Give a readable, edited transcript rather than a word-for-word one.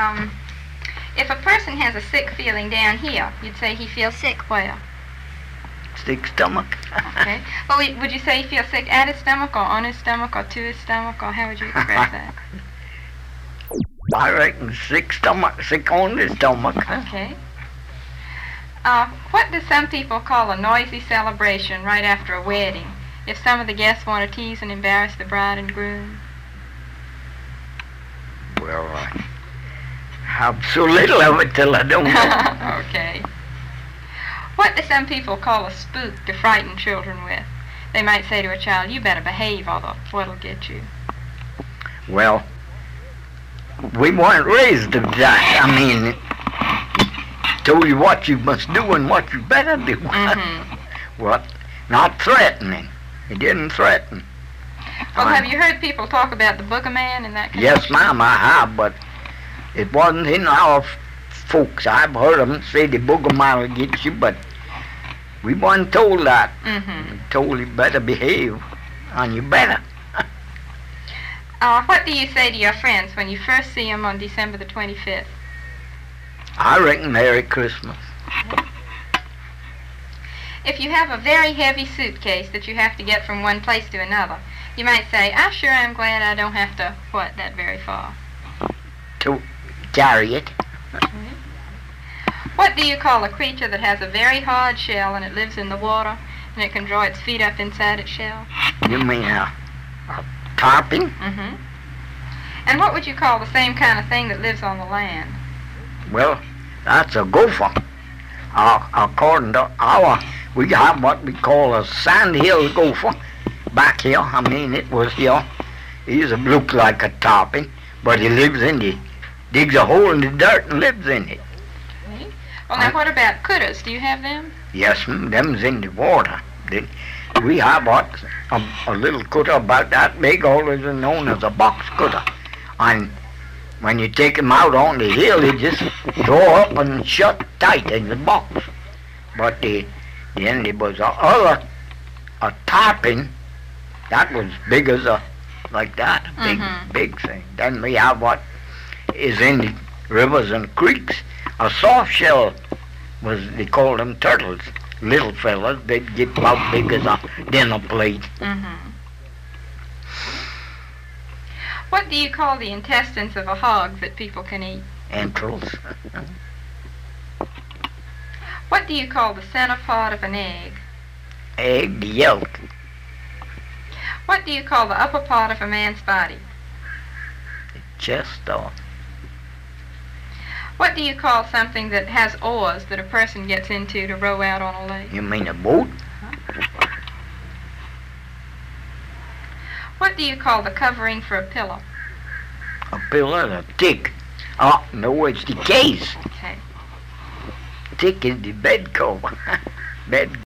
If a person has a sick feeling down here, you'd say he feels sick where? Sick stomach. Okay. Well, would you say he feels sick at his stomach, or on his stomach, or to his stomach, or how would you express that? I reckon sick stomach, sick on the stomach. Okay. What do some people call a noisy celebration right after a wedding, if some of the guests want to tease and embarrass the bride and groom? Well, I have so little of it till I don't know. Okay. What do some people call a spook to frighten children with? They might say to a child, "You better behave or the what'll get you." Well, we weren't raised to that. I mean, told you what you must do and what you better do. Mm-hmm. What? Not threatening. He didn't threaten. Well, have you heard people talk about the boogerman and that kind of Yes, thing? ma'am, I have, but it wasn't in our folks. I've heard them say the boogerman will get you, but we weren't told that. Mm-hmm. We told you better behave, and you better. What do you say to your friends when you first see them on December the 25th? I reckon Merry Christmas. If you have a very heavy suitcase that you have to get from one place to another, you might say, "I sure am glad I don't have to, that very far." To carry it. What do you call a creature that has a very hard shell and it lives in the water and it can draw its feet up inside its shell? You mean a tarpon? Mm-hmm. And what would you call the same kind of thing that lives on the land? Well, that's a gopher. According to we have what we call a sandhill gopher back here. I mean, it was here. He looked like a tarpon, but he lives in digs a hole in the dirt and lives in it. Okay. Well, now what about cutters? Do you have them? Yes, them's in the water. We have a little cutter about that big, always known as a box cutter. And when you take him out on the hill, he just draw up and shut tight in the box. But then there was a tarpon that was big as like that, big thing. Then we have what is in the rivers and creeks. A soft shell they called them turtles. Little fellas, they'd get about big as a dinner plate. Mm-hmm. What do you call the intestines of a hog that people can eat? Entrails. What do you call the center part of an egg? Egg, the yolk. What do you call the upper part of a man's body? The chest or... What do you call something that has oars that a person gets into to row out on a lake? You mean a boat? What do you call the covering for a pillow? A pillow, a tick. Oh, no, it's the case. Okay. Tick is the bed cover. Bed